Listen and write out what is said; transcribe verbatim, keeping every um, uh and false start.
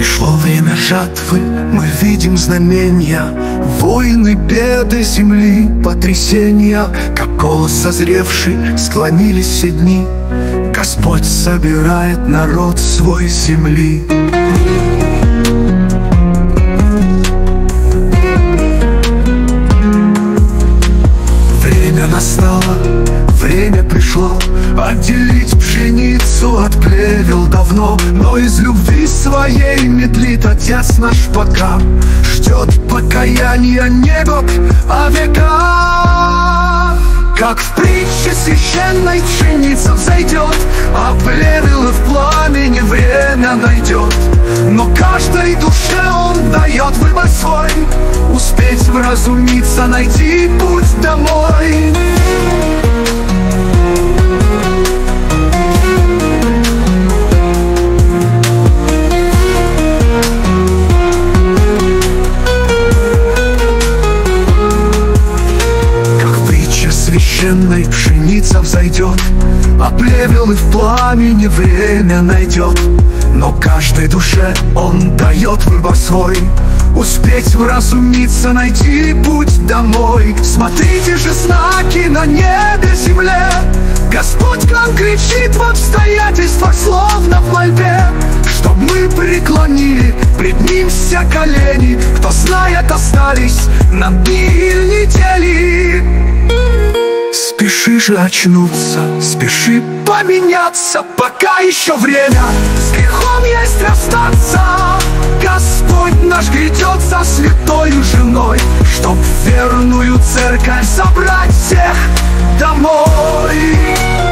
Пришло время жатвы, мы видим знамения, войны, беды земли, потрясения. Как голос созревший склонились все дни, Господь собирает народ свой с земли. Время настало, время пришло отделить пшеницу от плевел давно. Но из любви своей медлит Отец наш пока, ждет покаяния не год, а века. Как в притче священной пшеница взойдет, а плевелы в пламени время найдет. Но каждой душе Он дает выбор свой, успеть вразумиться, найти путь домой. Священной пшеница взойдет, а плевелы в пламени время найдет. Но каждой душе Он дает выбор свой, успеть вразумиться, найти путь домой. Смотрите же знаки на небе, земле, Господь к нам кричит в обстоятельствах, словно в мольбе, чтоб мы преклонили пред Ним все колени. Кто знает, остались нам дни или недели. Спеши же очнуться, спеши поменяться, пока еще время с грехом есть расстаться. Господь наш грядет за святою женой, чтоб в верную церковь собрать всех домой.